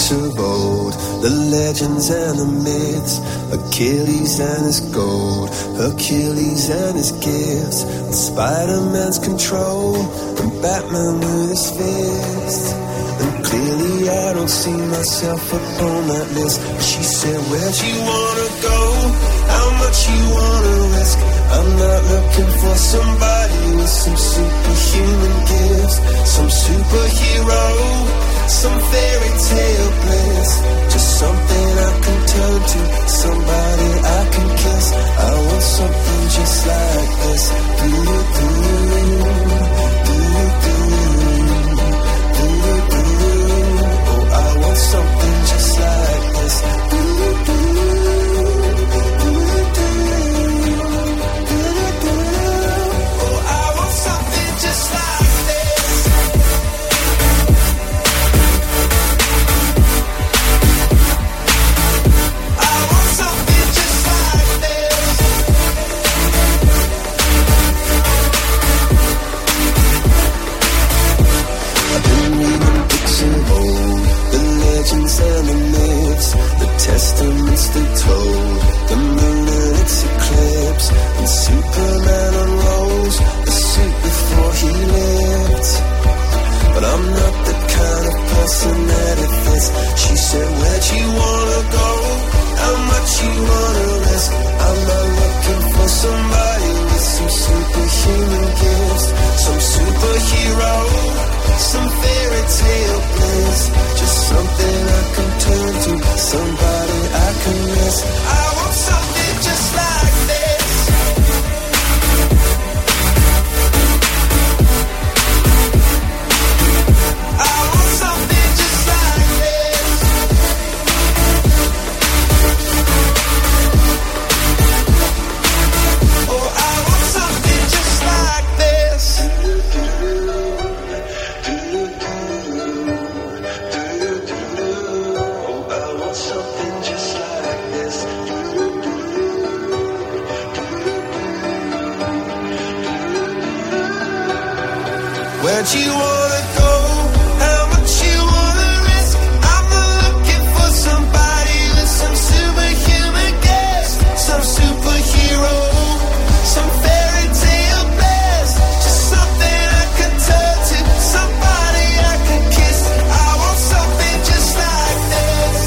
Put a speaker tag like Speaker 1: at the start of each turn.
Speaker 1: books of old, the legends and the myths, Achilles and his gold, Hercules and his gifts, and Spider-Man's control, and Batman with his fist. And clearly I don't see myself upon that list. She said, where'd you wanna go? How much you wanna risk? I'm not looking for somebody with some superhuman gifts, some superhero, some fairy tale bliss. Just something I can turn to, somebody I can kiss. I want something just like this. Oh, I want something just like this. And the myths, the testaments they told, the moon and its eclipse, and Superman unrolls the suit before he lived. But I'm not the kind of person that it fits. She said, where'd you wanna go? How much you wanna risk? I'm not looking for somebody with some superhuman gifts, some superhero, some fairy tale bliss. Just something I can turn to, somebody I can miss. I want something just like this. I want something just like this. Oh, I want something just like this. Where'd you wanna go? How much you wanna risk? I'm not looking for somebody with some superhuman gifts, some superhero, some fairy tale bliss. Just something I can turn to, somebody I can kiss. I want something just like this.